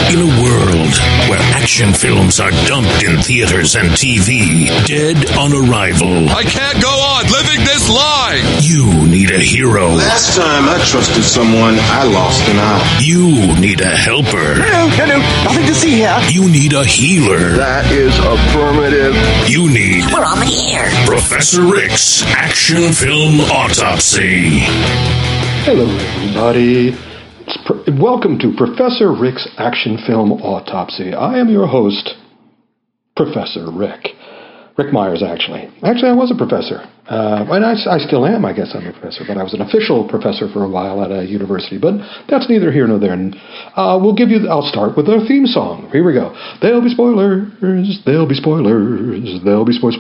In a world where action films are dumped in theaters and TV, dead on arrival. I can't go on living this lie. You need a hero. Last time I trusted someone, I lost an eye. You need a helper. No, nothing to see here. You need a healer. That is affirmative. You need... We're on the air. Professor Rick's Action Film Autopsy. Hello, everybody. Welcome to Professor Rick's Action Film Autopsy. I am your host, Professor Rick. Rick Myers, actually. Actually, I was a professor. And I still am, I guess I'm a professor. But I was an official professor for a while at a university. But that's neither here nor there. And I'll start with our theme song. Here we go. There'll be spoilers. There'll be spoilers. There'll be spoilers.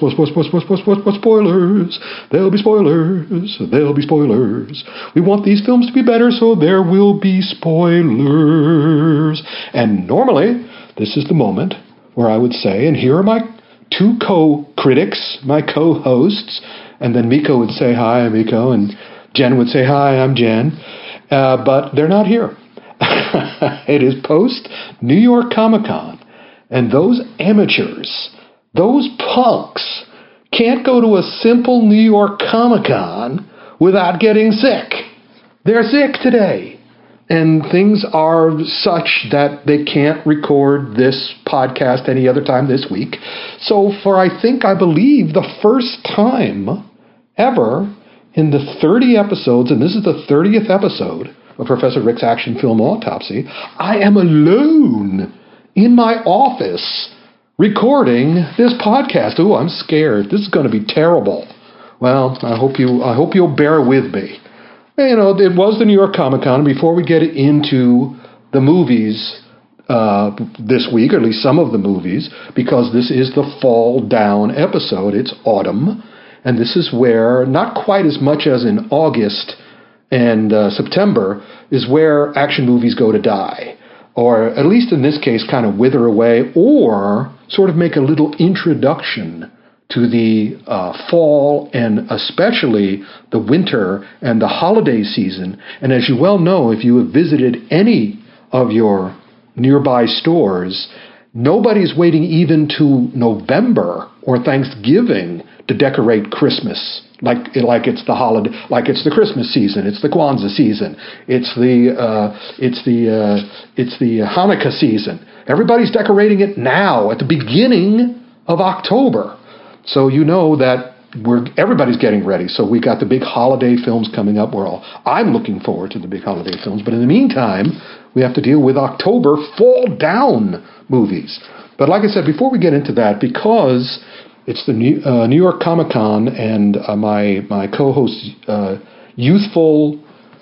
There'll be spoilers. There'll be spoilers. We want these films to be better, so there will be spoilers. And normally, this is the moment where I would say, and here are my two co-critics, my co-hosts, and then Miko would say, hi, I'm Miko, and Jen would say, hi, I'm Jen, but they're not here. It is post-New York Comic-Con, and those amateurs, those punks, can't go to a simple New York Comic-Con without getting sick. They're sick today. And things are such that they can't record this podcast any other time this week. So for, I believe, the first time ever in the 30 episodes, and this is the 30th episode of Professor Rick's Action Film Autopsy, I am alone in my office recording this podcast. Ooh, I'm scared. This is going to be terrible. Well, I hope you'll bear with me. You know, it was the New York Comic Con. Before we get into the movies this week, or at least some of the movies, because this is the fall down episode, it's autumn, and this is where, not quite as much as in August and September, is where action movies go to die, or at least in this case kind of wither away, or sort of make a little introduction to the fall and especially the winter and the holiday season. And as you well know, if you have visited any of your nearby stores, nobody's waiting even to November or Thanksgiving to decorate Christmas. Like it's the holiday, like it's the Christmas season, it's the Kwanzaa season, it's the Hanukkah season. Everybody's decorating it now at the beginning of October. So you know that everybody's getting ready. So we got the big holiday films coming up. I'm looking forward to the big holiday films. But in the meantime, we have to deal with October fall down movies. But like I said, before we get into that, because it's the New York Comic Con and my co-host's youthful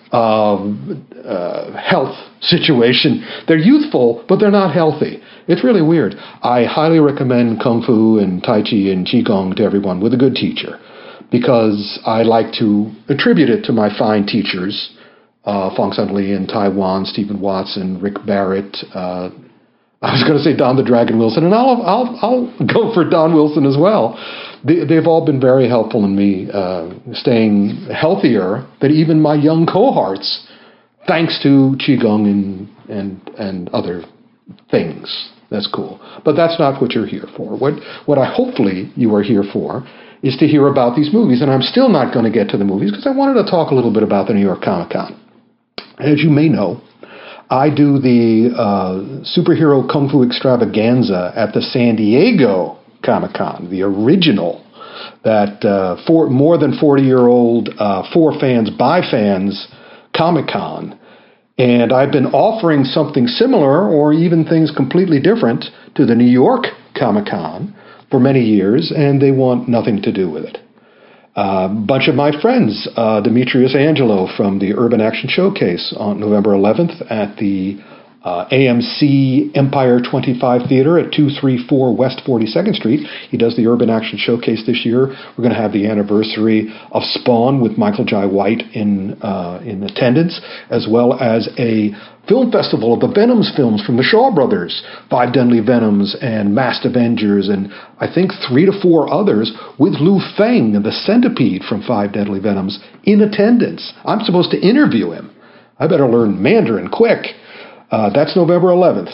health situation. They're youthful, but they're not healthy. It's really weird. I highly recommend Kung Fu and Tai Chi and Qigong to everyone with a good teacher, because I like to attribute it to my fine teachers, Fong Sun Lee in Taiwan, Stephen Watson, Rick Barrett. I was going to say Don the Dragon Wilson, and I'll go for Don Wilson as well. They've all been very helpful in me staying healthier than even my young cohorts, thanks to Qigong and other things. That's cool. But that's not what you're here for. What I hopefully you are here for is to hear about these movies. And I'm still not going to get to the movies because I wanted to talk a little bit about the New York Comic Con. As you may know, I do the superhero Kung Fu extravaganza at the San Diego Comic Con, the original, that more than 40-year-old for fans by fans Comic Con. And I've been offering something similar or even things completely different to the New York Comic Con for many years, and they want nothing to do with it. A bunch of my friends, Demetrius Angelo from the Urban Action Showcase on November 11th at the AMC Empire 25 Theater at 234 West 42nd Street. He does the Urban Action Showcase this year. We're going to have the anniversary of Spawn with Michael Jai White in attendance, as well as a film festival of the Venoms films from the Shaw Brothers, Five Deadly Venoms and Masked Avengers, and I think 3 to 4 others with Lou Feng, the Centipede from Five Deadly Venoms, in attendance. I'm supposed to interview him. I better learn Mandarin quick. That's November 11th.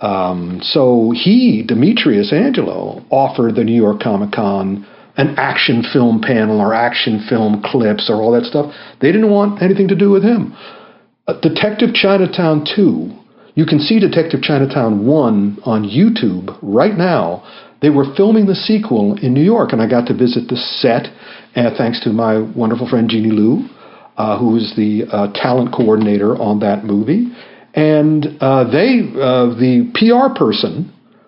So Demetrius Angelo, offered the New York Comic Con an action film panel or action film clips or all that stuff. They didn't want anything to do with him. Detective Chinatown 2, you can see Detective Chinatown 1 on YouTube right now. They were filming the sequel in New York, and I got to visit the set, thanks to my wonderful friend Jeannie Liu, who is the talent coordinator on that movie. And the PR person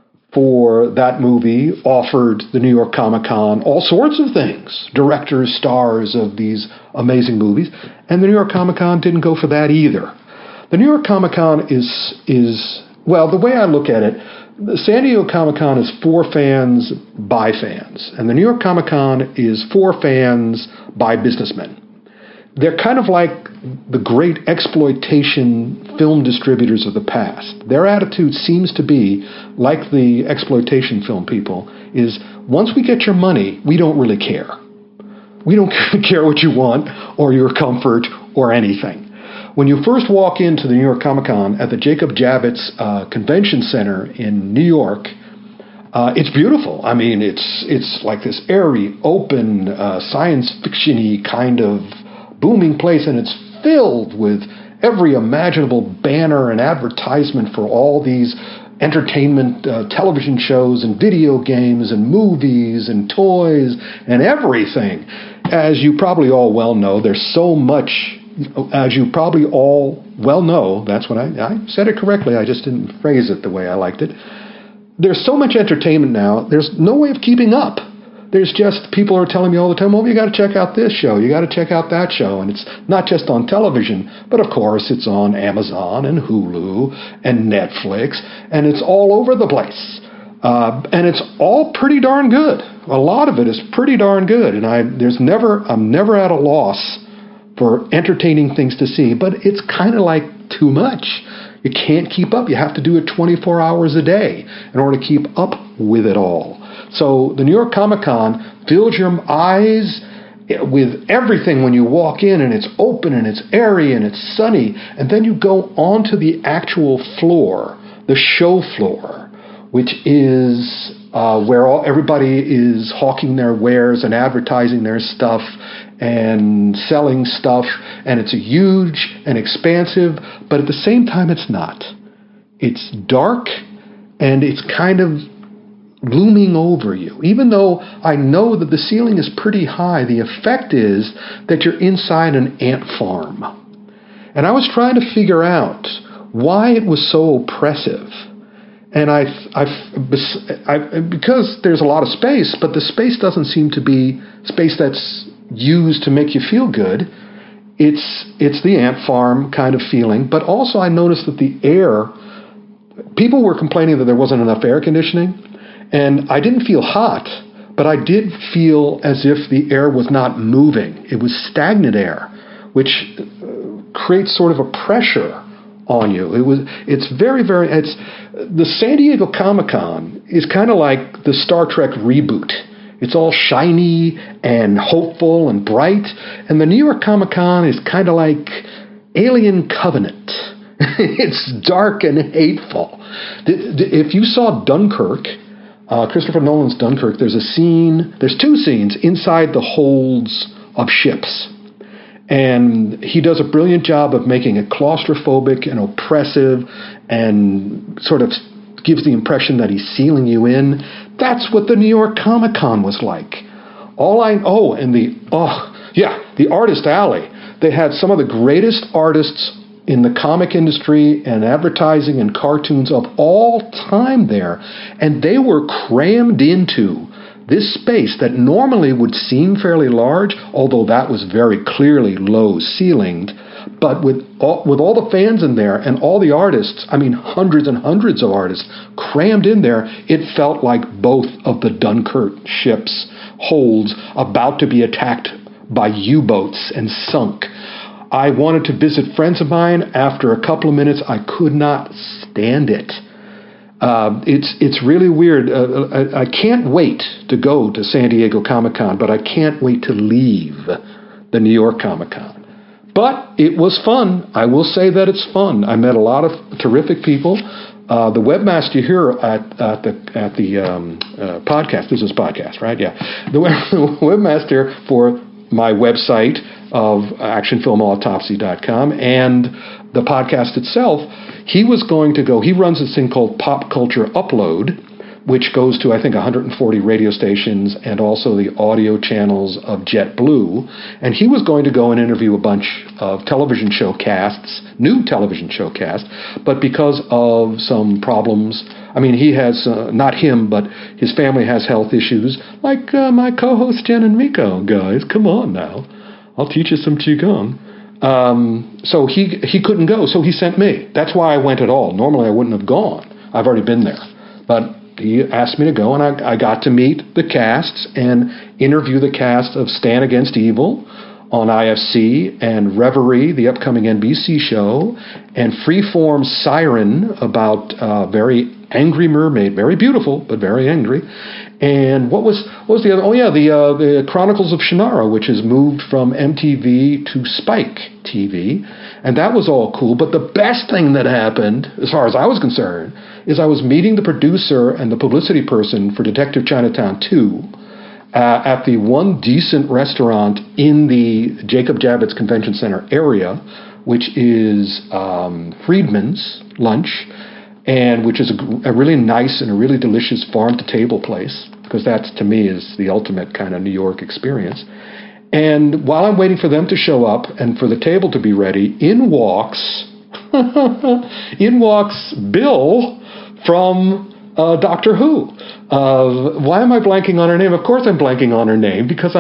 for that movie offered the New York Comic Con all sorts of things, directors, stars of these amazing movies, and the New York Comic Con didn't go for that either. The New York Comic Con is well, the way I look at it, the San Diego Comic Con is for fans by fans, and the New York Comic Con is for fans by businessmen. They're kind of like the great exploitation film distributors of the past. Their attitude seems to be, like the exploitation film people, is once we get your money, we don't really care. We don't care what you want or your comfort or anything. When you first walk into the New York Comic Con at the Jacob Javits Convention Center in New York, it's beautiful. I mean, it's like this airy, open, science fiction-y kind of booming place, and it's filled with every imaginable banner and advertisement for all these entertainment television shows and video games and movies and toys and everything. As you probably all well know, there's so much. As you probably all well know, that's what I said it correctly, I just didn't phrase it the way I liked it. There's so much entertainment now, there's no way of keeping up. There's just, people are telling me all the time, well, you got to check out this show, you got to check out that show, and it's not just on television, but of course it's on Amazon and Hulu and Netflix, and it's all over the place. And it's all pretty darn good. A lot of it is pretty darn good, and I'm never at a loss for entertaining things to see, but it's kind of like too much. You can't keep up. You have to do it 24 hours a day in order to keep up with it all. So the New York Comic Con fills your eyes with everything when you walk in, and it's open and it's airy and it's sunny, and then you go onto the actual floor, the show floor, which is where everybody is hawking their wares and advertising their stuff and selling stuff, and it's huge and expansive, but at the same time it's not. It's dark, and it's kind of looming over you. Even though I know that the ceiling is pretty high, the effect is that you're inside an ant farm. And I was trying to figure out why it was so oppressive. And because there's a lot of space, but the space doesn't seem to be space that's used to make you feel good. It's the ant farm kind of feeling, but also I noticed that the air, people were complaining that there wasn't enough air conditioning, and I didn't feel hot, but I did feel as if the air was not moving. It was stagnant air, which creates sort of a pressure on you. It's the San Diego Comic Con is kind of like the Star Trek reboot. It's all shiny and hopeful and bright. And the New York Comic Con is kind of like Alien Covenant. It's dark and hateful. If you saw Dunkirk, Christopher Nolan's Dunkirk, there's two scenes inside the holds of ships. And he does a brilliant job of making it claustrophobic and oppressive and sort of gives the impression that he's sealing you in. That's what the New York Comic Con was like. The Artist Alley. They had some of the greatest artists in the comic industry and advertising and cartoons of all time there. And they were crammed into this space that normally would seem fairly large, although that was very clearly low-ceilinged. But with all the fans in there and all the artists, I mean hundreds and hundreds of artists crammed in there, it felt like both of the Dunkirk ships' holds about to be attacked by U-boats and sunk. I wanted to visit friends of mine. After a couple of minutes, I could not stand it. It's really weird. I can't wait to go to San Diego Comic-Con, but I can't wait to leave the New York Comic-Con. But it was fun. I will say that it's fun. I met a lot of terrific people. the webmaster here at the podcast, this is podcast, right? Yeah. The webmaster for my website of actionfilmautopsy.com and the podcast itself, he runs this thing called Pop Culture Upload, which goes to, I think, 140 radio stations and also the audio channels of JetBlue. And he was going to go and interview a bunch of television show casts, new television show casts, but because of some problems, I mean, he has, not him, but his family has health issues, like my co-host Jen and Miko. Guys, come on now. I'll teach you some Qigong. So he couldn't go, so he sent me. That's why I went at all. Normally I wouldn't have gone. I've already been there. But he asked me to go, and I got to meet the casts and interview the cast of Stand Against Evil on IFC, and Reverie, the upcoming NBC show, and Freeform Siren about very angry mermaid, very beautiful, but very angry. And what was the other? Oh yeah, the Chronicles of Shannara, which has moved from MTV to Spike TV, and that was all cool. But the best thing that happened, as far as I was concerned, is I was meeting the producer and the publicity person for Detective Chinatown 2 at the one decent restaurant in the Jacob Javits Convention Center area, which is Friedman's Lunch, and which is a really nice and a really delicious farm-to-table place, because that, to me, is the ultimate kind of New York experience. And while I'm waiting for them to show up and for the table to be ready, in walks Bill from Doctor Who. Why am I blanking on her name? Of course I'm blanking on her name, because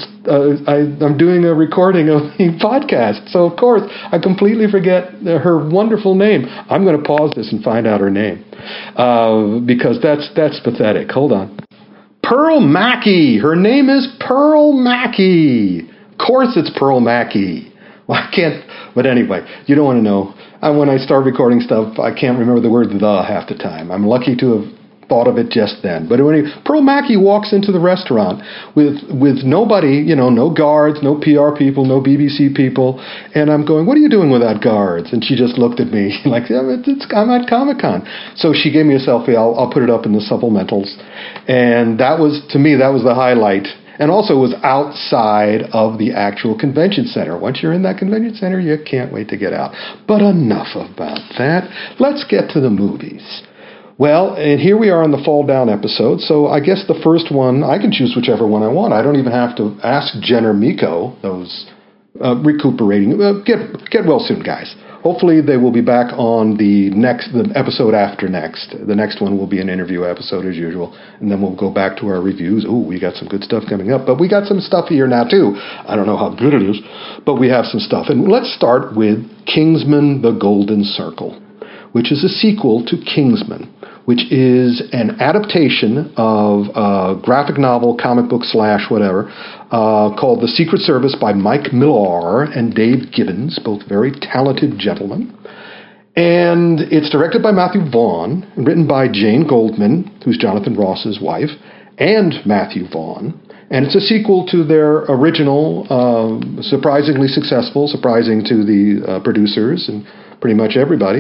I'm doing a recording of the podcast. So, of course, I completely forget her wonderful name. I'm going to pause this and find out her name, because that's pathetic. Hold on. Pearl Mackie. Her name is Pearl Mackie. Of course it's Pearl Mackie. Well, I can't, but anyway, you don't want to know. When I start recording stuff, I can't remember the word "the" half the time. I'm lucky to have thought of it just then. But anyway, Pearl Mackie walks into the restaurant with nobody, no guards, no PR people, no BBC people, and I'm going, "What are you doing without guards?" And she just looked at me like, "I'm at Comic-Con." So she gave me a selfie. I'll put it up in the supplementals, and that was, to me, that was the highlight. And also it was outside of the actual convention center. Once you're in that convention center, you can't wait to get out. But enough about that. Let's get to the movies. Well, and here we are on the Fall Down episode. So I guess the first one, I can choose whichever one I want. I don't even have to ask Jen or Miko, those recuperating. Get well soon, guys. Hopefully they will be back on the episode after next. The next one will be an interview episode as usual, and then we'll go back to our reviews. Ooh, we got some good stuff coming up, but we got some stuff here now too. I don't know how good it is, but we have some stuff. And let's start with Kingsman: The Golden Circle, which is a sequel to Kingsman, which is an adaptation of a graphic novel, comic book / whatever, called The Secret Service by Mike Millar and Dave Gibbons, both very talented gentlemen. And it's directed by Matthew Vaughn, written by Jane Goldman, who's Jonathan Ross's wife, and Matthew Vaughn. And it's a sequel to their original, surprisingly successful, surprising to the producers and pretty much everybody,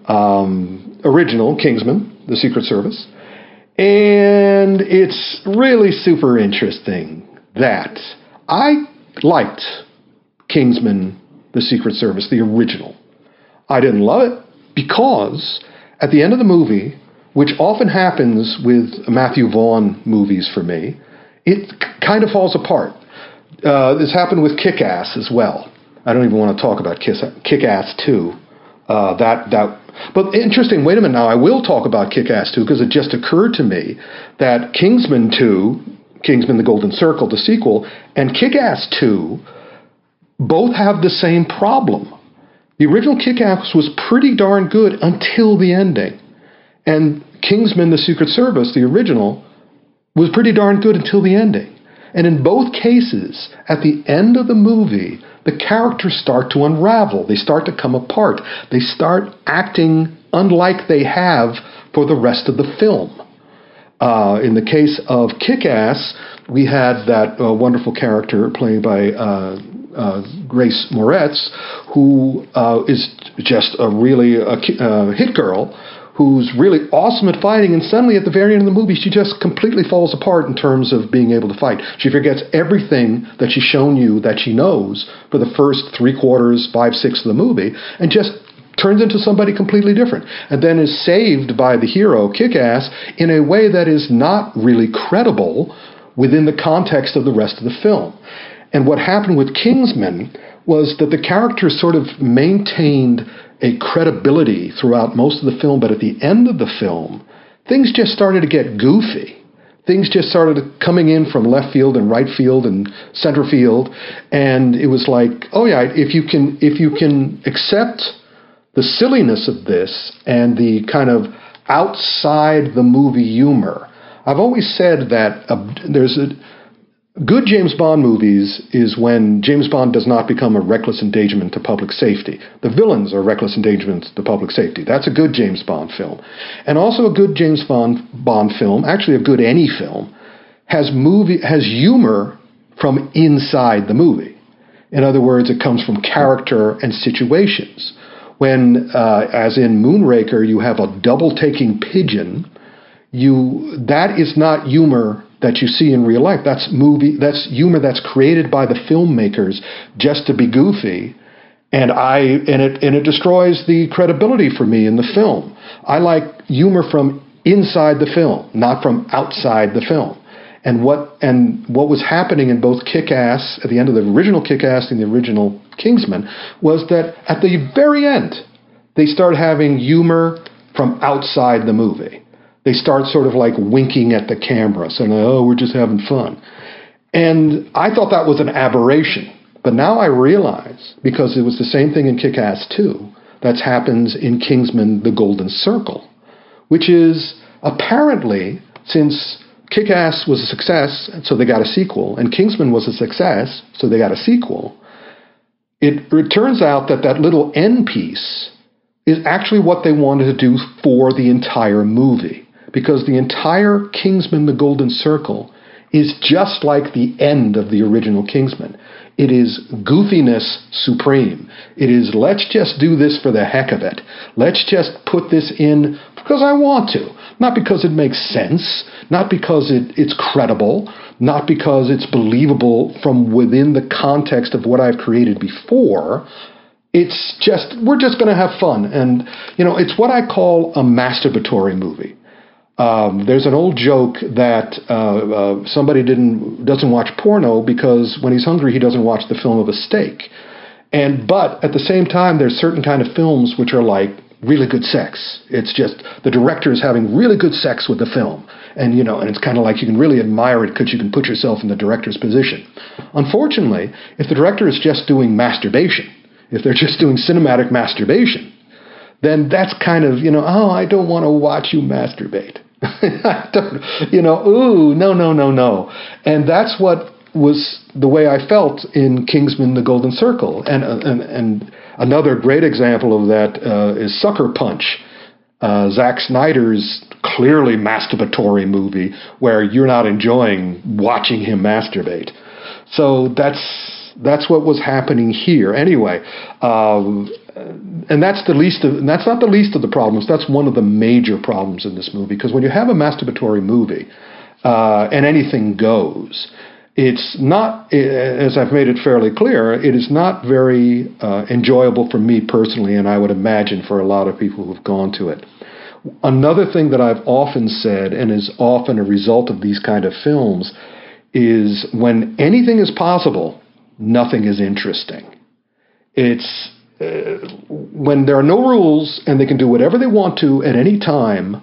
original Kingsman: The Secret Service. And it's really super interesting that I liked Kingsman: The Secret Service, the original. I didn't love it because at the end of the movie, which often happens with Matthew Vaughn movies for me, it kind of falls apart. This happened with Kick-Ass as well. I don't even want to talk about Kick-Ass 2. But interesting, wait a minute now, I will talk about Kick-Ass 2 because it just occurred to me that Kingsman 2, Kingsman: The Golden Circle, the sequel, and Kick-Ass 2 both have the same problem. The original Kick-Ass was pretty darn good until the ending. And Kingsman: The Secret Service, the original, was pretty darn good until the ending. And in both cases, at the end of the movie, the characters start to unravel. They start to come apart. They start acting unlike they have for the rest of the film. In the case of Kick-Ass, we had that wonderful character played by Grace Moretz, who is just a really hit girl, who's really awesome at fighting, and suddenly at the very end of the movie, she just completely falls apart in terms of being able to fight. She forgets everything that she's shown you that she knows for the first 3/4, 5/6 of the movie, and just turns into somebody completely different, and then is saved by the hero, Kick-Ass, in a way that is not really credible within the context of the rest of the film. And what happened with Kingsman was that the characters sort of maintained a credibility throughout most of the film, but at the end of the film, things just started to get goofy. Things just started coming in from left field and right field and center field, and it was like, oh yeah, if you can accept the silliness of this and the kind of outside the movie humor. I've always said that good James Bond movies is when James Bond does not become a reckless endangerment to public safety. The villains are reckless endangerments to public safety. That's a good James Bond film. And also a good James Bond film, actually a good any film, has humor from inside the movie. In other words, it comes from character and situations. When, as in Moonraker, you have a double-taking pigeon, that is not humor that you see in real life. That's humor that's created by the filmmakers just to be goofy, and it destroys the credibility for me in the film. I like humor from inside the film, not from outside the film. And what was happening in both Kick-Ass, at the end of the original Kick-Ass and the original Kingsman, was that at the very end, they start having humor from outside the movie. They start sort of like winking at the camera, saying, oh, we're just having fun. And I thought that was an aberration. But now I realize, because it was the same thing in Kick-Ass 2, that happens in Kingsman: The Golden Circle, which is apparently, since Kick-Ass was a success, so they got a sequel, and Kingsman was a success, so they got a sequel, it turns out that little end piece is actually what they wanted to do for the entire movie. Because the entire Kingsman: The Golden Circle is just like the end of the original Kingsman. It is goofiness supreme. It is, let's just do this for the heck of it. Let's just put this in because I want to. Not because it makes sense. Not because it's credible. Not because it's believable from within the context of what I've created before. It's just, we're just going to have fun. And, it's what I call a masturbatory movie. There's an old joke that somebody doesn't watch porno because when he's hungry, he doesn't watch the film of a steak. But at the same time, there's certain kind of films which are like really good sex. It's just the director is having really good sex with the film. And it's kind of like you can really admire it because you can put yourself in the director's position. Unfortunately, if the director is just doing masturbation, if they're just doing cinematic masturbation, then that's kind of, oh, I don't want to watch you masturbate. I don't, ooh, no. And that's what was the way I felt in Kingsman: The Golden Circle. And another great example of that is Sucker Punch, Zack Snyder's clearly masturbatory movie where you're not enjoying watching him masturbate. So that's what was happening here. Anyway, and that's not the least of the problems. That's one of the major problems in this movie, because when you have a masturbatory movie and anything goes, it's not, as I've made it fairly clear, it is not very enjoyable for me personally, and I would imagine for a lot of people who've gone to it. Another thing that I've often said, and is often a result of these kind of films, is when anything is possible, nothing is interesting. It's when there are no rules and they can do whatever they want to at any time,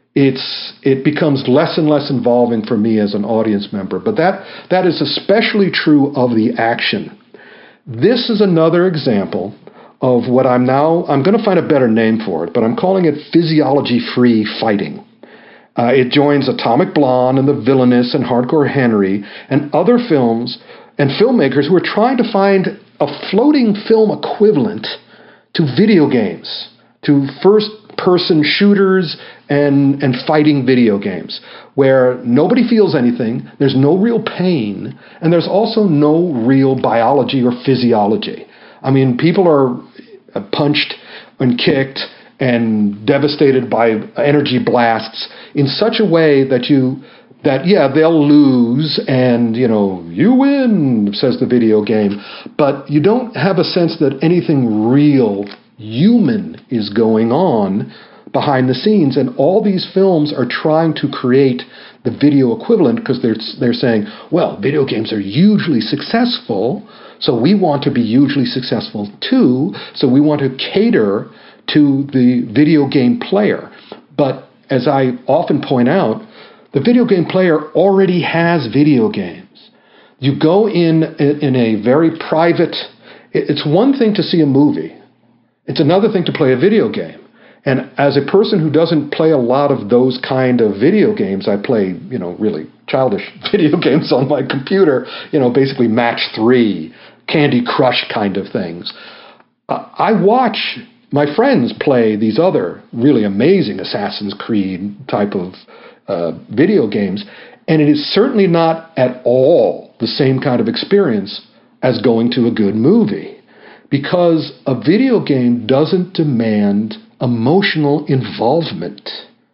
it becomes less and less involving for me as an audience member. But that is especially true of the action. This is another example of what I'm going to find a better name for it, but I'm calling it physiology-free fighting. It joins Atomic Blonde and The Villainous and Hardcore Henry and other films and filmmakers who are trying to find a floating film equivalent to video games, to first-person shooters and fighting video games, where nobody feels anything, there's no real pain, and there's also no real biology or physiology. I mean, people are punched and kicked and devastated by energy blasts in such a way that they'll lose and, you win, says the video game, but you don't have a sense that anything real, human is going on behind the scenes. And all these films are trying to create the video equivalent because they're saying, well, video games are hugely successful, so we want to be hugely successful too, so we want to cater to the video game player. But as I often point out, the video game player already has video games. You go in a very private... It's one thing to see a movie. It's another thing to play a video game. And as a person who doesn't play a lot of those kind of video games, I play, really childish video games on my computer, basically Match 3, Candy Crush kind of things. I watch my friends play these other really amazing Assassin's Creed type of video games, and it is certainly not at all the same kind of experience as going to a good movie, because a video game doesn't demand emotional involvement.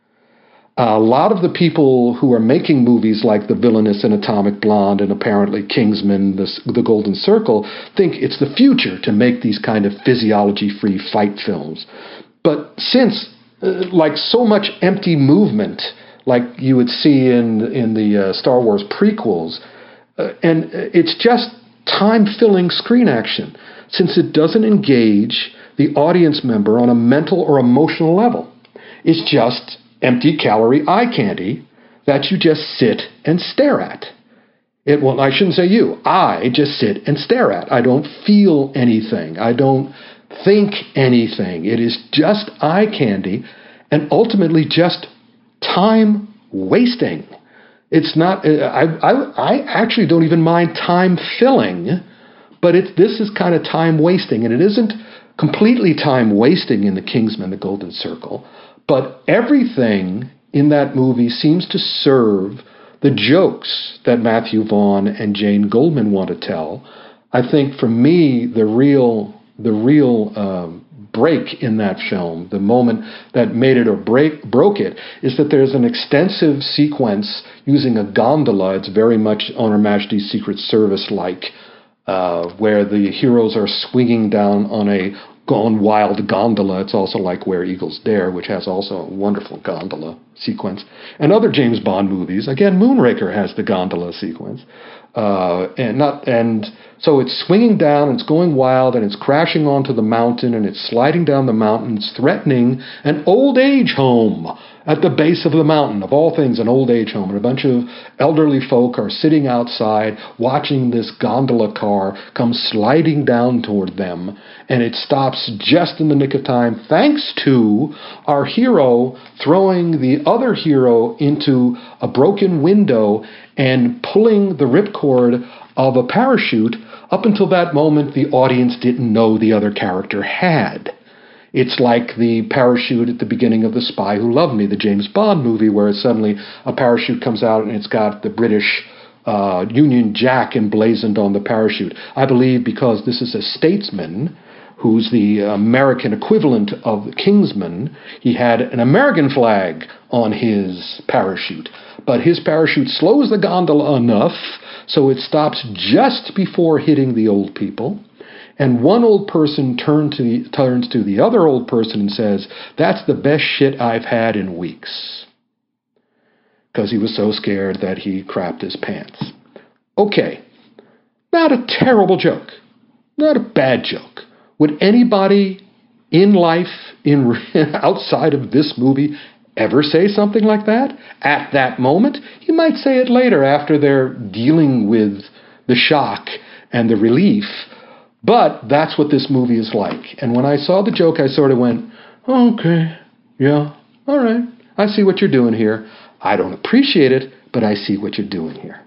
A lot of the people who are making movies like The Villainous and Atomic Blonde and apparently Kingsman, The Golden Circle, think it's the future to make these kind of physiology-free fight films. But since, like so much empty movement, like you would see in the Star Wars prequels, and it's just time-filling screen action, since it doesn't engage the audience member on a mental or emotional level. It's just empty calorie eye candy that you just sit and stare at. Well, I shouldn't say you. I just sit and stare at. I don't feel anything. I don't think anything. It is just eye candy and ultimately just time wasting. It's not, I actually don't even mind time filling, but this is kind of time wasting, and it isn't completely time wasting in The Kingsman, The Golden Circle, but everything in that movie seems to serve the jokes that Matthew Vaughn and Jane Goldman want to tell. I think for me, the real break in that film, the moment that made it or broke it, is that there's an extensive sequence using a gondola. It's very much On Her Majesty's Secret Service-like, where the heroes are swinging down on a gone wild gondola. It's also like Where Eagles Dare, which has also a wonderful gondola sequence. And other James Bond movies, again, Moonraker has the gondola sequence. And so it's swinging down, it's going wild, and it's crashing onto the mountain, and it's sliding down the mountain. It's threatening an old age home at the base of the mountain. Of all things, an old age home. And a bunch of elderly folk are sitting outside watching this gondola car come sliding down toward them. And it stops just in the nick of time, thanks to our hero throwing the other hero into a broken window and pulling the ripcord of a parachute. Up until that moment, the audience didn't know the other character had. It's like the parachute at the beginning of The Spy Who Loved Me, the James Bond movie, where suddenly a parachute comes out and it's got the British Union Jack emblazoned on the parachute. I believe because this is a statesman who's the American equivalent of Kingsman, he had an American flag on his parachute. But his parachute slows the gondola enough so it stops just before hitting the old people. And one old person turns to the other old person and says, "That's the best shit I've had in weeks." Because he was so scared that he crapped his pants. Okay, not a terrible joke. Not a bad joke. Would anybody in life, outside of this movie, ever say something like that? At that moment? You might say it later after they're dealing with the shock and the relief. But that's what this movie is like. And when I saw the joke, I sort of went, okay, yeah, all right, I see what you're doing here. I don't appreciate it, but I see what you're doing here.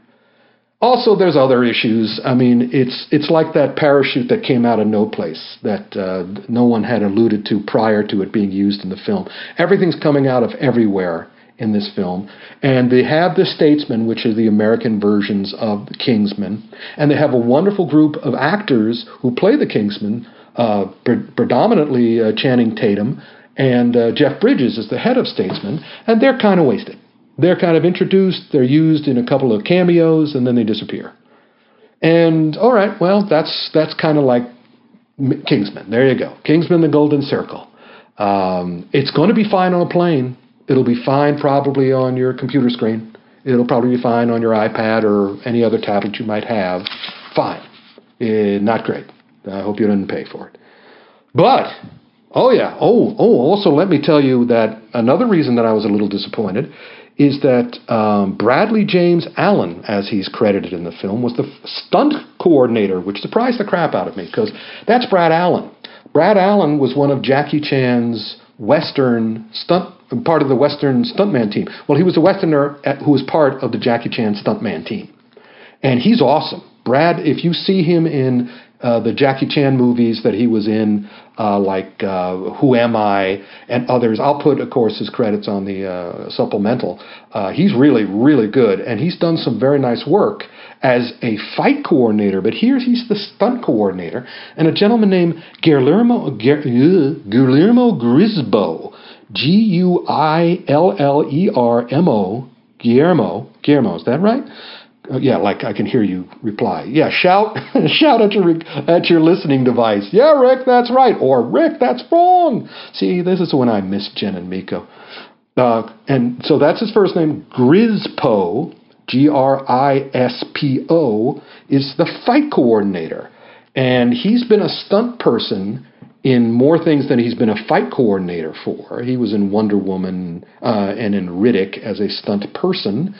Also, there's other issues. I mean, it's like that parachute that came out of no place that no one had alluded to prior to it being used in the film. Everything's coming out of everywhere in this film. And they have the Statesman, which are the American versions of the Kingsman. And they have a wonderful group of actors who play the Kingsman, predominantly Channing Tatum And Jeff Bridges is the head of Statesman, and they're kind of wasted. They're kind of introduced, they're used in a couple of cameos, and then they disappear. And, all right, well, that's kind of like Kingsman. There you go. Kingsman, The Golden Circle. It's going to be fine on a plane. It'll be fine probably on your computer screen. It'll probably be fine on your iPad or any other tablet you might have. Fine. Not great. I hope you didn't pay for it. But, also let me tell you that another reason that I was a little disappointed is that Bradley James Allen, as he's credited in the film, was the stunt coordinator, which surprised the crap out of me, because that's Brad Allen. Brad Allen was one of Jackie Chan's part of the Western stuntman team. Well, he was a Westerner who was part of the Jackie Chan stuntman team. And he's awesome. Brad, if you see him in the Jackie Chan movies that he was in, like Who Am I and others, I'll put, of course, his credits on the supplemental. He's really, really good, and he's done some very nice work as a fight coordinator, but here he's the stunt coordinator, and a gentleman named Guillermo Grisbo, Guillermo, Guillermo, is that right? Yeah, like I can hear you reply. Yeah, shout at your listening device. Yeah, Rick, that's right. Or, Rick, that's wrong. See, this is when I miss Jen and Miko. And so that's his first name. Grispo, Grispo, is the fight coordinator. And he's been a stunt person in more things than he's been a fight coordinator for. He was in Wonder Woman and in Riddick as a stunt person.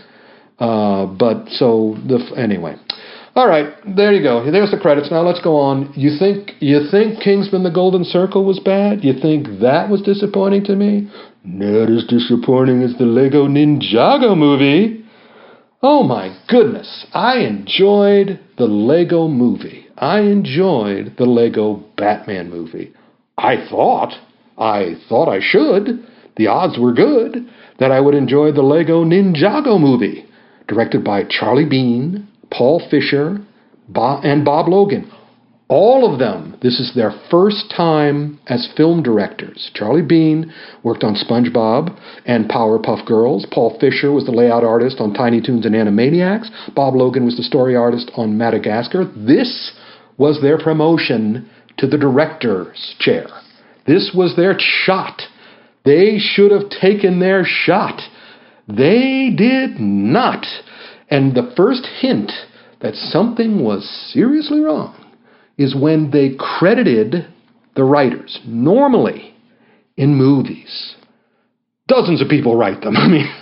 Anyway. All right, there you go. There's the credits. Now let's go on. You think Kingsman: The Golden Circle was bad? You think that was disappointing to me? Not as disappointing as the Lego Ninjago movie. Oh my goodness. I enjoyed the Lego movie. I enjoyed the Lego Batman movie. I thought I should. The odds were good that I would enjoy the Lego Ninjago movie. Directed by Charlie Bean, Paul Fisher, and Bob Logan. All of them, this is their first time as film directors. Charlie Bean worked on SpongeBob and Powerpuff Girls. Paul Fisher was the layout artist on Tiny Toons and Animaniacs. Bob Logan was the story artist on Madagascar. This was their promotion to the director's chair. This was their shot. They should have taken their shot. They did not. And the first hint that something was seriously wrong is when they credited the writers. Normally, in movies, dozens of people write them. I mean,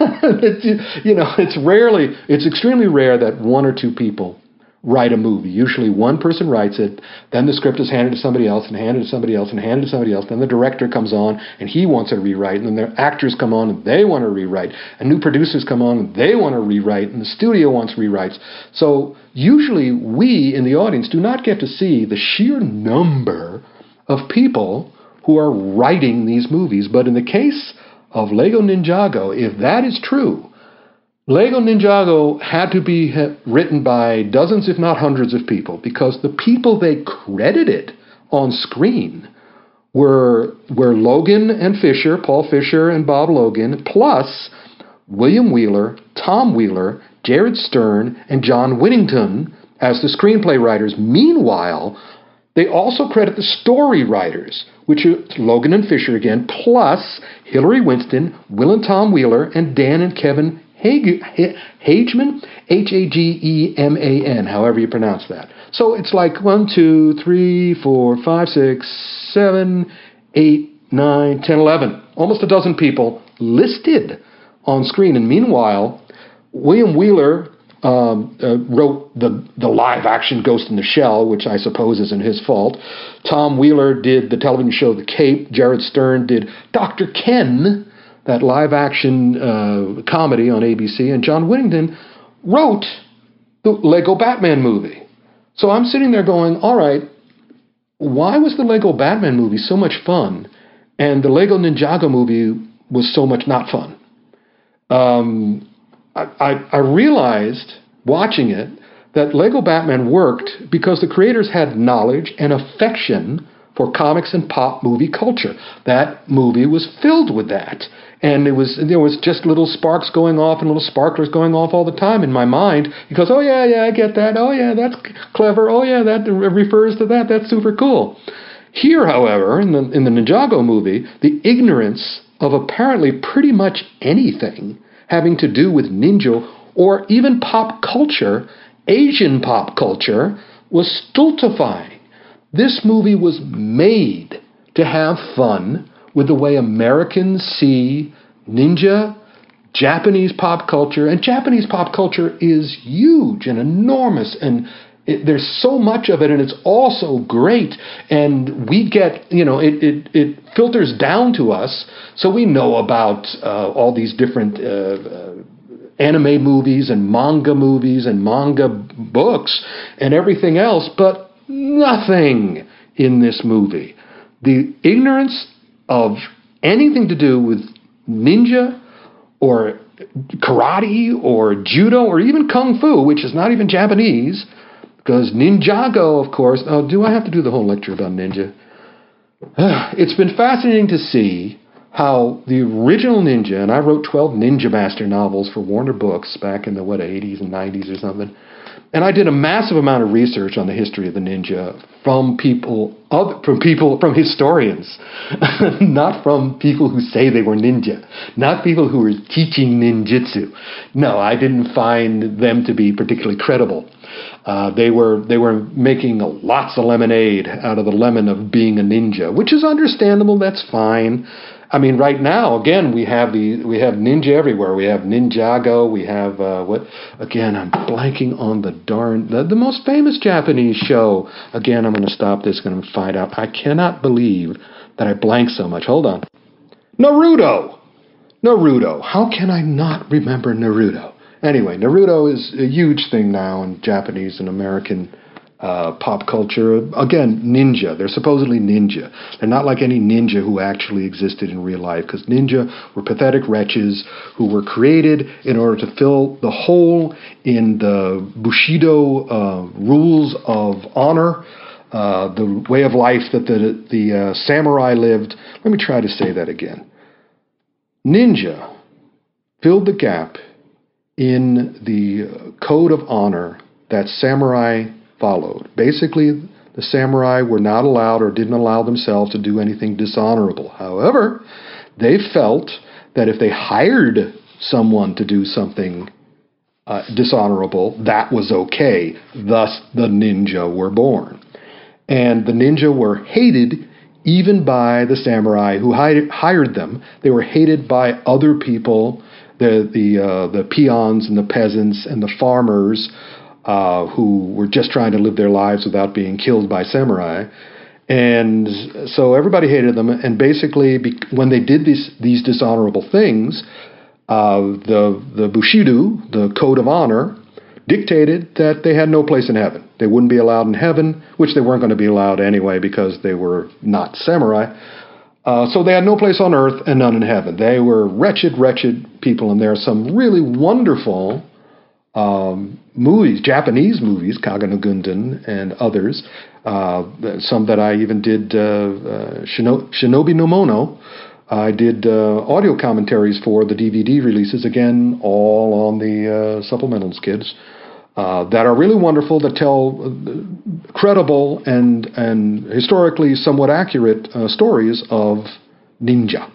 it's extremely rare that one or two people write a movie. Usually one person writes it, then the script is handed to somebody else, and handed to somebody else, and handed to somebody else. Then the director comes on, and he wants a rewrite, and then the actors come on, and they want to rewrite, and new producers come on, and they want to rewrite, and the studio wants rewrites. So usually we in the audience do not get to see the sheer number of people who are writing these movies. But in the case of Lego Ninjago, if that is true, Lego Ninjago had to be written by dozens, if not hundreds of people, because the people they credited on screen were Logan and Fisher, Paul Fisher and Bob Logan, plus William Wheeler, Tom Wheeler, Jared Stern, and John Whittington as the screenplay writers. Meanwhile, they also credit the story writers, which are Logan and Fisher again, plus Hillary Winston, Will and Tom Wheeler, and Dan and Kevin Hageman, Hageman, however you pronounce that. So it's like 1, 2, 3, 4, 5, 6, 7, 8, 9, 10, 11. Almost a dozen people listed on screen. And meanwhile, William Wheeler wrote the live-action Ghost in the Shell, which I suppose isn't his fault. Tom Wheeler did the television show The Cape. Jared Stern did Dr. Ken, that live-action comedy on ABC, and John Whittington wrote the Lego Batman movie. So I'm sitting there going, all right, why was the Lego Batman movie so much fun, and the Lego Ninjago movie was so much not fun? I realized, watching it, that Lego Batman worked because the creators had knowledge and affection for comics and pop movie culture. That movie was filled with that. And there was just little sparks going off and little sparklers going off all the time in my mind. Because, oh yeah, I get that. Oh yeah, that's clever. Oh yeah, that refers to that. That's super cool. Here, however, in the Ninjago movie, the ignorance of apparently pretty much anything having to do with ninja or even pop culture, Asian pop culture, was stultifying. This movie was made to have fun with the way Americans see ninja, Japanese pop culture. And Japanese pop culture is huge and enormous, and there's so much of it, and it's all so great. And we get, it filters down to us, so we know about all these different anime movies and manga books and everything else, but nothing in this movie. The ignorance of anything to do with ninja or karate or judo or even kung fu, which is not even Japanese, because Ninjago, of course. Oh, do I have to do the whole lecture about ninja? It's been fascinating to see how the original ninja, and I wrote 12 Ninja Master novels for Warner Books back in the 80s and 90s or something. And I did a massive amount of research on the history of the ninja from historians, not from people who say they were ninja, not people who were teaching ninjutsu. No, I didn't find them to be particularly credible. They were making lots of lemonade out of the lemon of being a ninja, which is understandable. That's fine. I mean, right now, again, we have ninja everywhere. We have Ninjago. We have Again, I'm blanking on the most famous Japanese show. Again, I'm going to stop this. Going to find out. I cannot believe that I blank so much. Hold on. Naruto. How can I not remember Naruto? Anyway, Naruto is a huge thing now in Japanese and American pop culture. Again, ninja. They're supposedly ninja. They're not like any ninja who actually existed in real life, because ninja were pathetic wretches who were created in order to fill the hole in the Bushido rules of honor, the way of life that the samurai lived. Let me try to say that again. Ninja filled the gap in the code of honor that samurai followed. Basically, the samurai were not allowed or didn't allow themselves to do anything dishonorable. However, they felt that if they hired someone to do something dishonorable, that was okay. Thus, the ninja were born. And the ninja were hated even by the samurai who hired them. They were hated by other people, the peons and the peasants and the farmers, who were just trying to live their lives without being killed by samurai. And so everybody hated them. And basically, when they did these dishonorable things, the Bushido, the code of honor, dictated that they had no place in heaven. They wouldn't be allowed in heaven, which they weren't going to be allowed anyway because they were not samurai. So they had no place on earth and none in heaven. They were wretched people. And there are some really wonderful movies, Japanese movies, Kaga no Gundam and others, some that I even did, Shinobi no Mono. I did audio commentaries for the DVD releases, again, all on the supplementals, kids, that are really wonderful, that tell credible and historically somewhat accurate stories of ninja.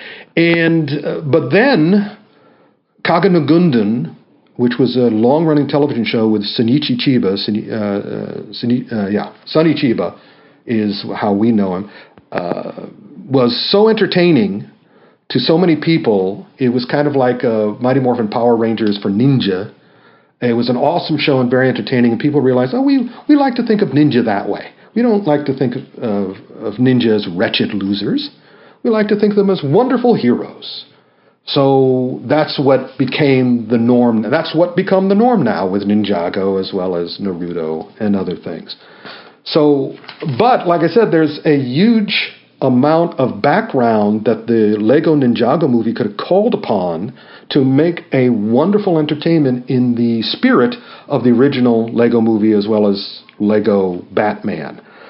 But then, Kaga no Gundam, which was a long-running television show with Sunichi Chiba, Sonny Chiba is how we know him, was so entertaining to so many people. It was kind of like Mighty Morphin Power Rangers for ninja. It was an awesome show and very entertaining, and people realized, we like to think of ninja that way. We don't like to think of ninja as wretched losers. We like to think of them as wonderful heroes. So that's what became the norm. That's what become the norm now with Ninjago as well as Naruto and other things. So, but like I said, there's a huge amount of background that the Lego Ninjago movie could have called upon to make a wonderful entertainment in the spirit of the original Lego movie as well as Lego Batman.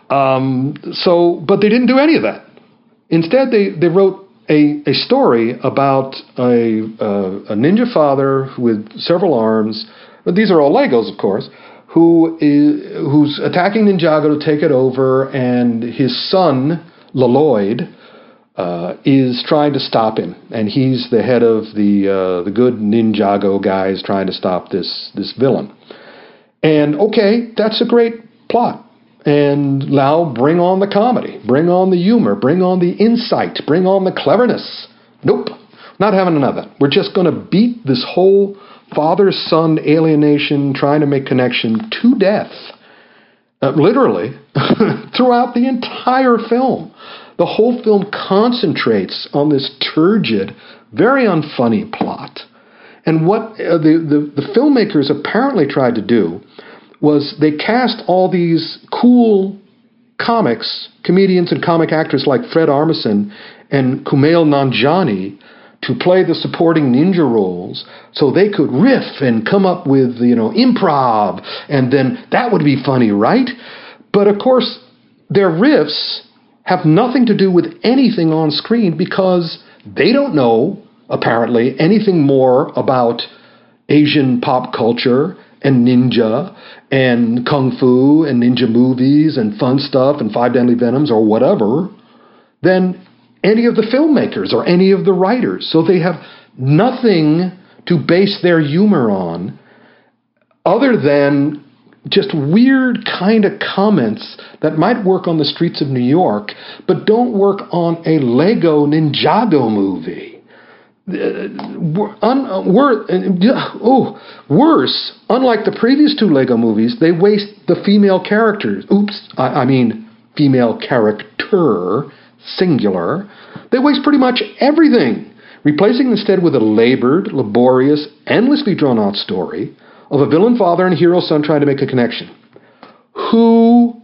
But they didn't do any of that. Instead, they wrote a story about a ninja father with several arms. But these are all Legos, of course. Who's attacking Ninjago to take it over, and his son Lloyd is trying to stop him, and he's the head of the good Ninjago guys trying to stop this villain. And okay, that's a great plot. And now bring on the comedy, bring on the humor, bring on the insight, bring on the cleverness. Nope, not having none of that. We're just going to beat this whole father-son alienation, trying to make connection to death, literally, throughout the entire film. The whole film concentrates on this turgid, very unfunny plot. And what the filmmakers apparently tried to do was they cast all these cool comedians and comic actors like Fred Armisen and Kumail Nanjiani to play the supporting ninja roles, so they could riff and come up with, improv, and then that would be funny, right? But of course, their riffs have nothing to do with anything on screen because they don't know, apparently, anything more about Asian pop culture and ninja and kung fu and ninja movies and fun stuff and Five Deadly Venoms or whatever than any of the filmmakers or any of the writers. So they have nothing to base their humor on other than just weird kind of comments that might work on the streets of New York, but don't work on a Lego Ninjago movie. Worse, unlike the previous two Lego movies, they waste the female characters. Female character, singular. They waste pretty much everything, replacing instead with a labored, laborious, endlessly drawn-out story of a villain father and hero son trying to make a connection. Who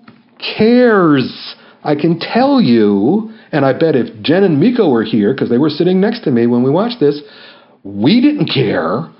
cares? I can tell you, and I bet if Jen and Miko were here, because they were sitting next to me when we watched this, we didn't care.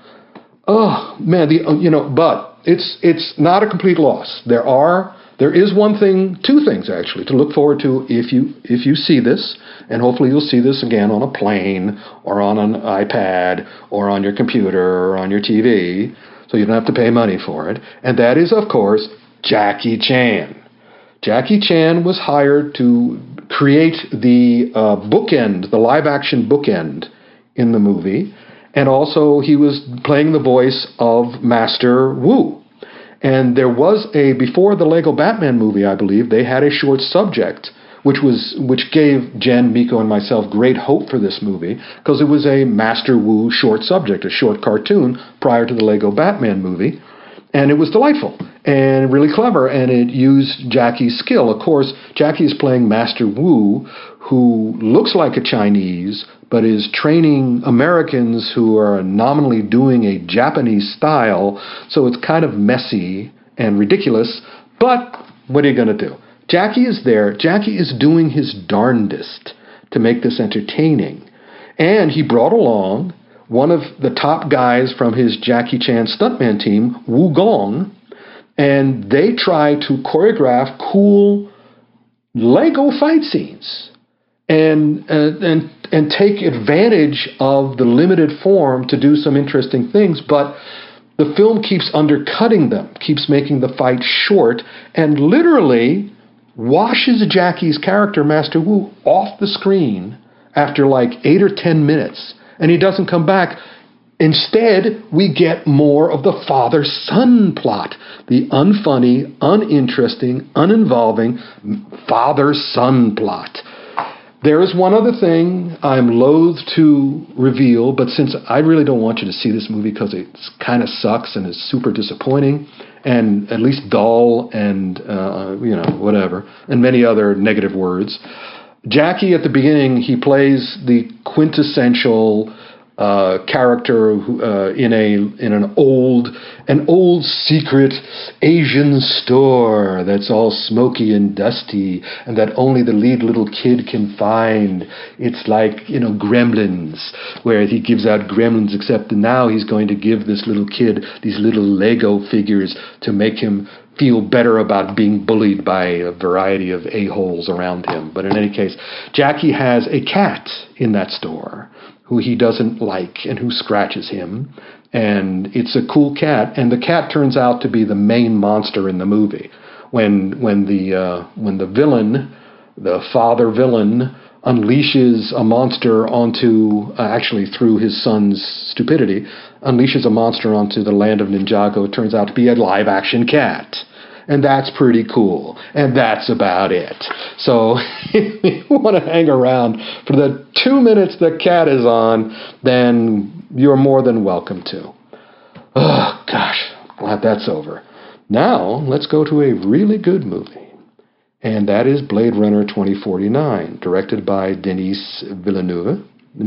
Oh man, but it's not a complete loss. There is two things actually to look forward to if you see this, and hopefully you'll see this again on a plane or on an iPad or on your computer or on your TV, so you don't have to pay money for it. And that is, of course, Jackie Chan. Jackie Chan was hired to create the bookend, the live-action bookend in the movie, and also he was playing the voice of Master Wu. And there was before the Lego Batman movie, I believe, they had a short subject, which gave Jen, Miko, and myself great hope for this movie, because it was a Master Wu short subject, a short cartoon prior to the Lego Batman movie. And it was delightful and really clever, and it used Jackie's skill. Of course, Jackie is playing Master Wu, who looks like a Chinese, but is training Americans who are nominally doing a Japanese style, so it's kind of messy and ridiculous. But what are you going to do? Jackie is there. Jackie is doing his darndest to make this entertaining. And he brought along one of the top guys from his Jackie Chan stuntman team, Wu Gong, and they try to choreograph cool Lego fight scenes and take advantage of the limited form to do some interesting things, but the film keeps undercutting them, keeps making the fight short, and literally washes Jackie's character, Master Wu, off the screen after like 8 or 10 minutes. And he doesn't come back. Instead, we get more of the father-son plot. The unfunny, uninteresting, uninvolving father-son plot. There is one other thing I'm loath to reveal, but since I really don't want you to see this movie because it kind of sucks and is super disappointing and at least dull and, whatever, and many other negative words, Jackie, at the beginning, he plays the quintessential character in an old secret Asian store that's all smoky and dusty, and that only the lead little kid can find. It's like, Gremlins, where he gives out Gremlins, except now he's going to give this little kid these little Lego figures to make him feel better about being bullied by a variety of a-holes around him. But in any case, Jackie has a cat in that store who he doesn't like and who scratches him. And it's a cool cat, and the cat turns out to be the main monster in the movie. When the villain, the father villain, unleashes a monster onto, actually through his son's stupidity, unleashes a monster onto the land of Ninjago, it turns out to be a live-action cat. And that's pretty cool. And that's about it. So if you want to hang around for the 2 minutes the cat is on, then you're more than welcome to. Oh, gosh, glad that's over. Now, let's go to a really good movie. And that is Blade Runner 2049, directed by Denis Villeneuve.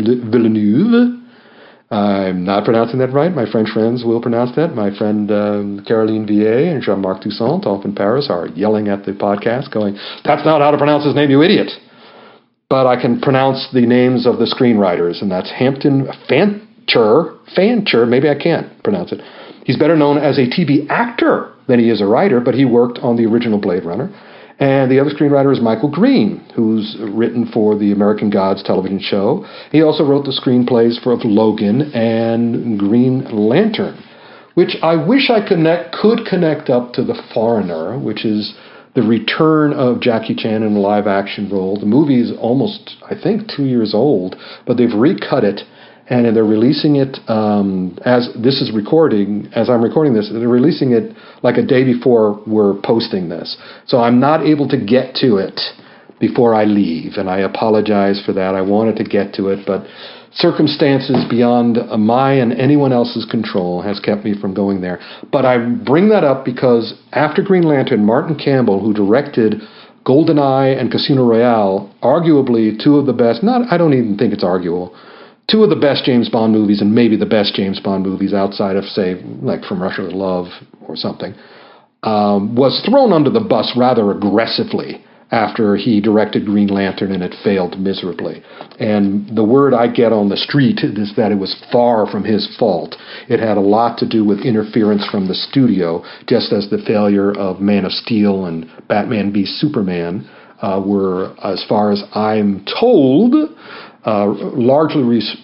I'm not pronouncing that right. My French friends will pronounce that. My friend Caroline Villet and Jean-Marc Toussaint, off in Paris, are yelling at the podcast, going, "That's not how to pronounce his name, you idiot." But I can pronounce the names of the screenwriters, and that's Hampton Fancher. Maybe I can't pronounce it. He's better known as a TV actor than he is a writer, but he worked on the original Blade Runner. And the other screenwriter is Michael Green, who's written for the American Gods television show. He also wrote the screenplays for Logan and Green Lantern, which I wish I could connect up to The Foreigner, which is the return of Jackie Chan in a live-action role. The movie is almost, I think, 2 years old, but they've recut it, and they're releasing it as I'm recording this, they're releasing it like a day before we're posting this. So I'm not able to get to it before I leave, and I apologize for that. I wanted to get to it, but circumstances beyond my and anyone else's control has kept me from going there. But I bring that up because after Green Lantern, Martin Campbell, who directed GoldenEye and Casino Royale, arguably two of the best, I don't even think it's arguable, two of the best James Bond movies, and maybe the best James Bond movies outside of, say, like From Russia with Love or something, was thrown under the bus rather aggressively after he directed Green Lantern and it failed miserably. And the word I get on the street is that it was far from his fault. It had a lot to do with interference from the studio, just as the failure of Man of Steel and Batman v Superman were, as far as I'm told, largely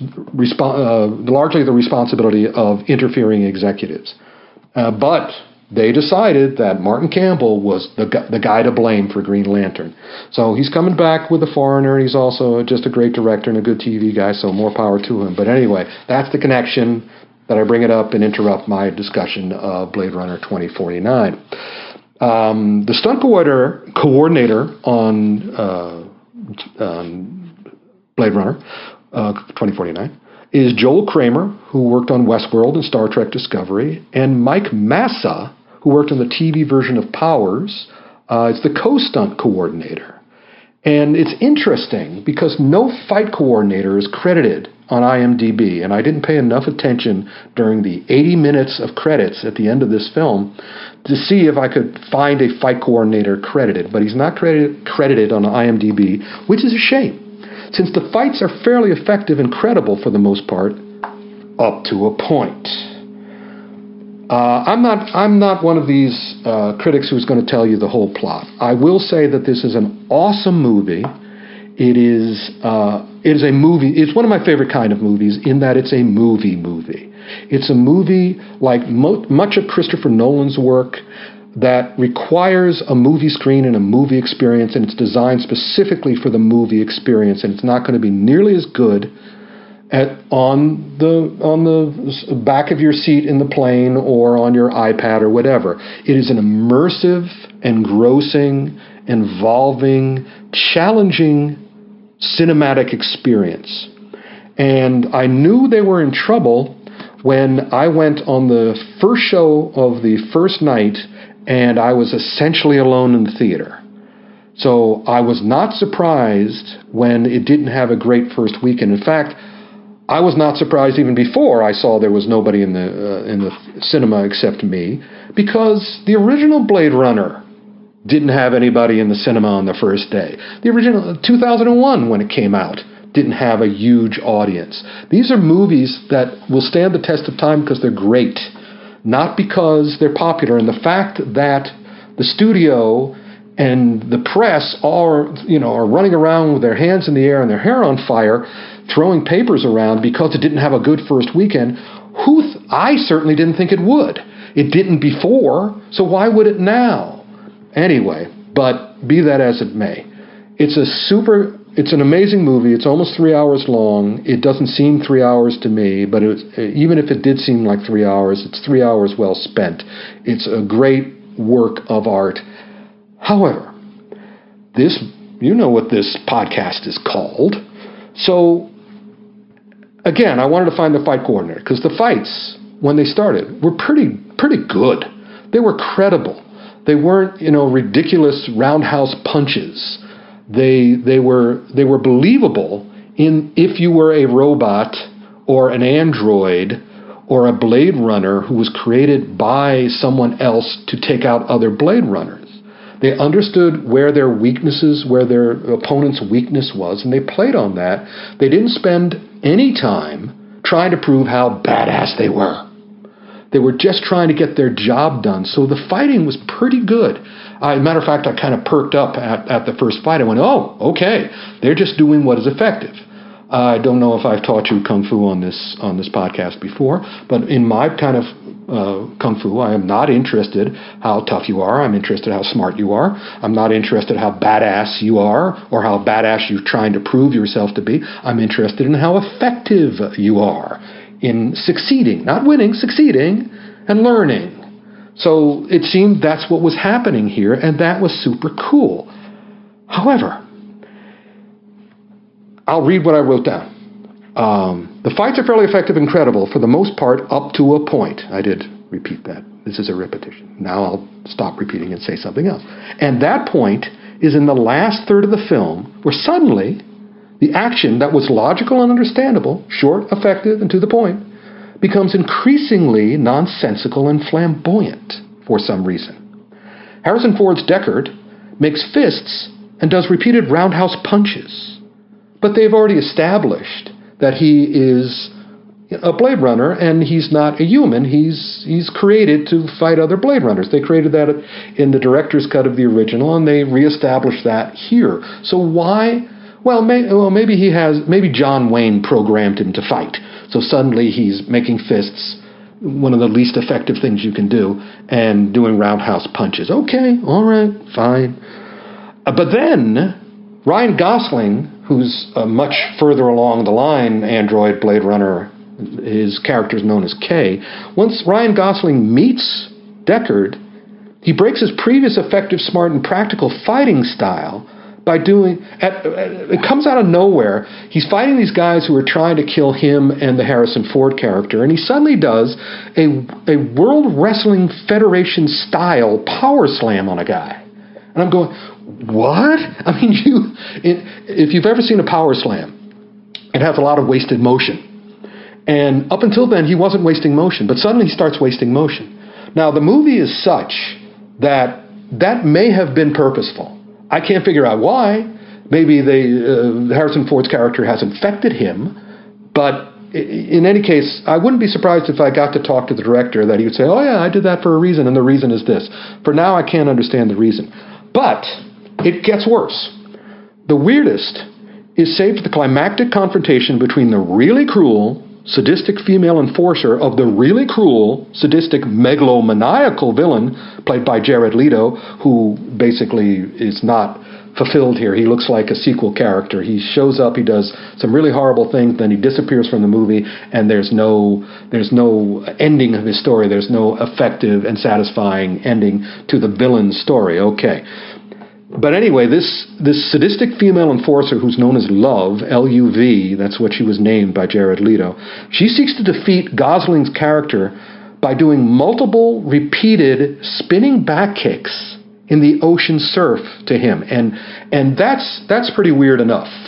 the responsibility of interfering executives. But they decided that Martin Campbell was the guy to blame for Green Lantern. So he's coming back with The Foreigner, and he's also just a great director and a good TV guy, so more power to him. But anyway, that's the connection that I bring it up and interrupt my discussion of Blade Runner 2049. The stunt coordinator on Blade Runner 2049 is Joel Kramer, who worked on Westworld and Star Trek Discovery, and Mike Massa, who worked on the TV version of Powers. It's the co-stunt coordinator. And it's interesting because no fight coordinator is credited on IMDb, and I didn't pay enough attention during the 80 minutes of credits at the end of this film to see if I could find a fight coordinator credited, but he's not credited on IMDb, which is a shame, since the fights are fairly effective and credible for the most part, up to a point. I'm not one of these critics who's going to tell you the whole plot. I will say that this is an awesome movie. It is a movie. It's one of my favorite kind of movies in that it's a movie. It's a movie like much of Christopher Nolan's work that requires a movie screen and a movie experience, and it's designed specifically for the movie experience, and it's not going to be nearly as good on the back of your seat in the plane or on your iPad or whatever. It is an immersive, engrossing, involving, challenging cinematic experience. And I knew they were in trouble when I went on the first show of the first night, and I was essentially alone in the theater. So I was not surprised when it didn't have a great first weekend. In fact, I was not surprised even before I saw there was nobody in the cinema except me, because the original Blade Runner didn't have anybody in the cinema on the first day. The original 2001, when it came out, didn't have a huge audience. These are movies that will stand the test of time because they're great, not because they're popular. And the fact that the studio and the press are running around with their hands in the air and their hair on fire, throwing papers around because it didn't have a good first weekend, I certainly didn't think it would. It didn't before, so why would it now? Anyway, but be that as it may, it's an amazing movie. It's almost 3 hours long. It doesn't seem 3 hours to me, but even if it did seem like 3 hours, it's 3 hours well spent. It's a great work of art. However, you know what this podcast is called. So, again, I wanted to find the fight coordinator, because the fights, when they started, were pretty good. They were credible. They weren't, ridiculous roundhouse punches. They were believable if you were a robot or an android or a Blade Runner who was created by someone else to take out other Blade Runners. They understood where their weaknesses, where their opponent's weakness was, and they played on that. They didn't spend any time trying to prove how badass they were. They were just trying to get their job done. So the fighting was pretty good. Matter of fact, I kind of perked up at the first fight. I went, oh, okay, they're just doing what is effective. I don't know if I've taught you Kung Fu on this podcast before, but in my kind of Kung Fu, I am not interested how tough you are. I'm interested how smart you are. I'm not interested how badass you are or how badass you're trying to prove yourself to be. I'm interested in how effective you are in succeeding, not winning, succeeding and learning. So it seemed that's what was happening here, and that was super cool. However, I'll read what I wrote down. The fights are fairly effective and credible for the most part up to a point. I did repeat that. This is a repetition. Now I'll stop repeating and say something else. And that point is in the last third of the film, where suddenly the action that was logical and understandable, short, effective, and to the point, becomes increasingly nonsensical and flamboyant for some reason. Harrison Ford's Deckard makes fists and does repeated roundhouse punches, but they've already established that he is a Blade Runner and he's not a human. He's created to fight other Blade Runners. They created that in the director's cut of the original, and they reestablished that here. So why? Well, maybe John Wayne programmed him to fight. So suddenly he's making fists, one of the least effective things you can do, and doing roundhouse punches. Okay, all right, fine. But then Ryan Gosling, who's much further along the line, android Blade Runner, his character is known as K. Once Ryan Gosling meets Deckard, he breaks his previous effective, smart, and practical fighting style by it comes out of nowhere. He's fighting these guys who are trying to kill him and the Harrison Ford character, and he suddenly does a World Wrestling Federation style power slam on a guy. And I'm going, what? I mean, if you've ever seen a power slam, it has a lot of wasted motion. And up until then, he wasn't wasting motion, but suddenly he starts wasting motion. Now, the movie is such that may have been purposeful. I can't figure out why. Maybe Harrison Ford's character has infected him, but in any case, I wouldn't be surprised if I got to talk to the director that he would say, oh yeah, I did that for a reason, and the reason is this. For now, I can't understand the reason. But it gets worse. The weirdest is saved for the climactic confrontation between the really cruel, sadistic female enforcer of the really cruel, sadistic, megalomaniacal villain played by Jared Leto, who basically is not fulfilled here. He looks like a sequel character. He shows up, he does some really horrible things, then he disappears from the movie, and there's no ending of his story. There's no effective and satisfying ending to the villain's story. Okay. But anyway, this sadistic female enforcer who's known as Love, L-U-V, that's what she was named by Jared Leto, she seeks to defeat Gosling's character by doing multiple repeated spinning back kicks in the ocean surf to him. And that's pretty weird enough,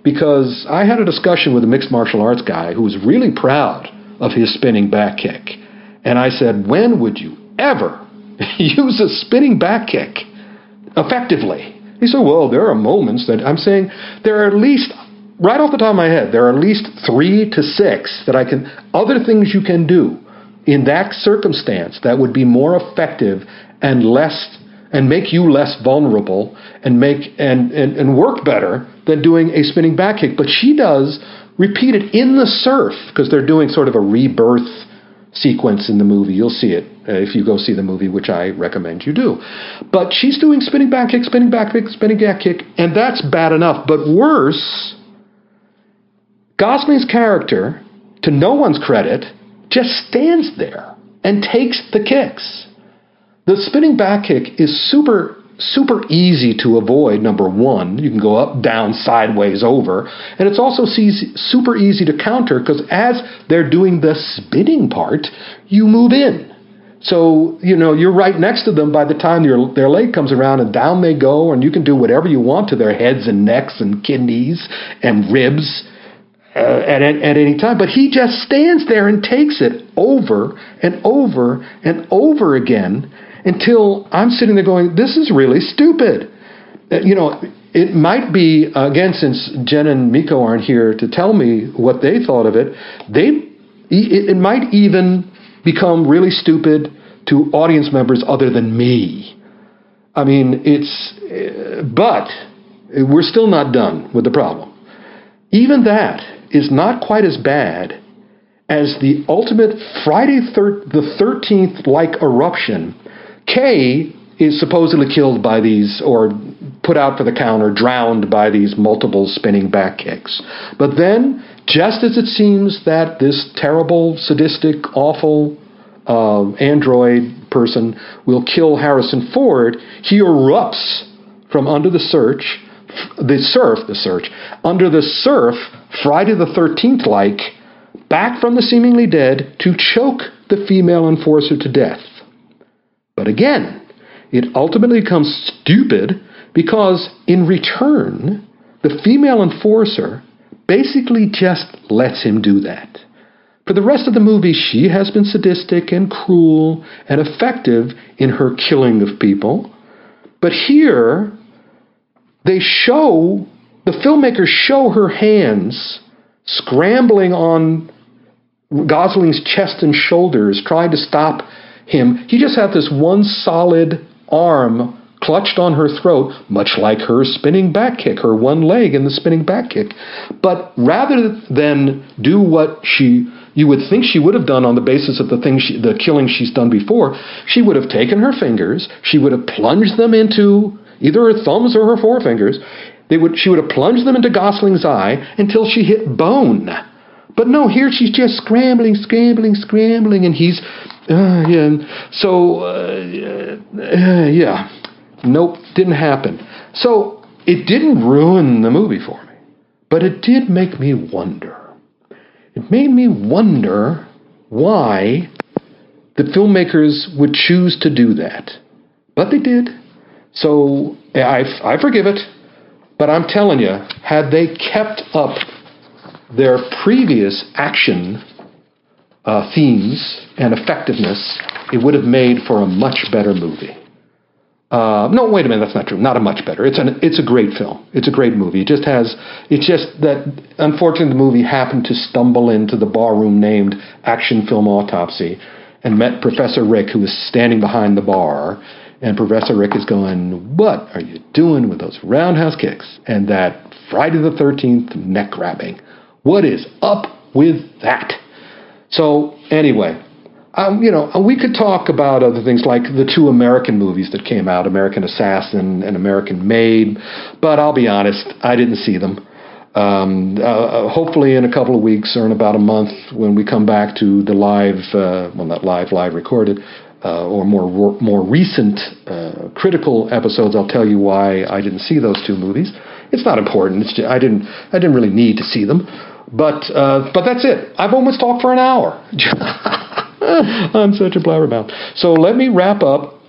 because I had a discussion with a mixed martial arts guy who was really proud of his spinning back kick. And I said, when would you ever use a spinning back kick effectively? He said, well, there are moments that I'm saying there are at least, right off the top of my head, there are at least 3 to 6 that I can, other things you can do in that circumstance that would be more effective and less, and make you less vulnerable and make, and work better than doing a spinning back kick. But she does repeat it in the surf, because they're doing sort of a rebirth sequence in the movie. You'll see it if you go see the movie, which I recommend you do. But she's doing spinning back kick, spinning back kick, spinning back kick, and that's bad enough. But worse, Gosling's character, to no one's credit, just stands there and takes the kicks. The spinning back kick is super easy to avoid, number one. You can go up, down, sideways, over. And it's also super easy to counter, because as they're doing the spinning part, you move in. So, you're right next to them by the time their leg comes around, and down they go, and you can do whatever you want to their heads and necks and kidneys and ribs at any time. But he just stands there and takes it over and over and over again, until I'm sitting there going, this is really stupid. It might be, again, since Jen and Miko aren't here to tell me what they thought of it, it might even become really stupid to audience members other than me. I mean, but we're still not done with the problem. Even that is not quite as bad as the ultimate Friday the 13th-like eruption. Kay is supposedly killed by these, or put out for the count, or drowned by these multiple spinning back kicks. But then, just as it seems that this terrible, sadistic, awful android person will kill Harrison Ford, he erupts from under the surf, Friday the 13th-like, back from the seemingly dead to choke the female enforcer to death. But again, it ultimately becomes stupid, because in return, the female enforcer basically just lets him do that. For the rest of the movie, she has been sadistic and cruel and effective in her killing of people. But here, the filmmakers show her hands scrambling on Gosling's chest and shoulders, trying to stop him. He just had this one solid arm clutched on her throat, much like her spinning back kick, her one leg in the spinning back kick. But rather than do what you would think she would have done on the basis of the killing she's done before, she would have taken her fingers, she would have plunged them into either her thumbs or her forefingers. She would have plunged them into Gosling's eye until she hit bone. But no, here she's just scrambling, and he's, nope, didn't happen. So it didn't ruin the movie for me, but it did make me wonder. It made me wonder why the filmmakers would choose to do that. But they did. So I forgive it, but I'm telling you, had they kept up their previous action themes and effectiveness, it would have made for a much better movie. No, wait a minute, that's not true. Not a much better. It's a great film. It's a great movie. It's just that, unfortunately, the movie happened to stumble into the barroom named Action Film Autopsy and met Professor Rick, who was standing behind the bar. And Professor Rick is going, what are you doing with those roundhouse kicks and that Friday the 13th neck grabbing? What is up with that? So, anyway, we could talk about other things like the 2 American movies that came out, American Assassin and American Made, but I'll be honest, I didn't see them. Hopefully in a couple of weeks or in about a month when we come back to the live recorded, or more recent critical episodes, I'll tell you why I didn't see those 2 movies. It's not important. It's just, I didn't really need to see them. But that's it. I've almost talked for an hour. I'm such a blabbermouth. So let me wrap up.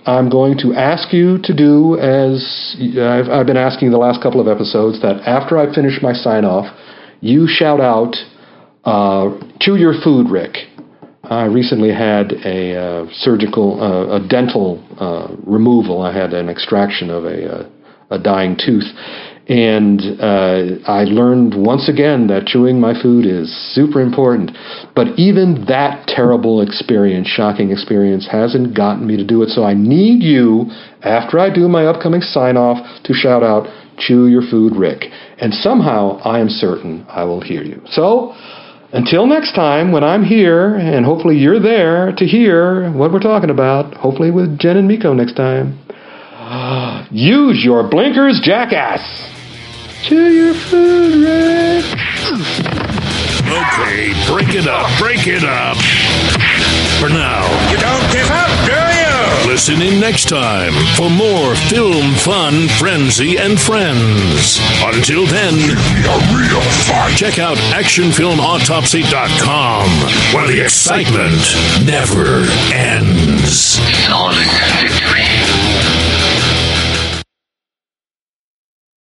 I'm going to ask you to do, as I've been asking the last couple of episodes, that after I finish my sign-off, you shout out, chew your food, Rick. I recently had a dental removal. I had an extraction of a dying tooth. And I learned once again that chewing my food is super important. But even that terrible experience, shocking experience, hasn't gotten me to do it. So I need you, after I do my upcoming sign-off, to shout out, chew your food, Rick. And somehow, I am certain I will hear you. So, until next time, when I'm here, and hopefully you're there to hear what we're talking about, hopefully with Jen and Miko next time, use your blinkers, jackass! Chew your food, Rick! Okay, break it up. For now. You don't give up, do you? Listen in next time for more film, fun, frenzy, and friends. Until then, check out actionfilmautopsy.com, where the excitement never ends. Solid.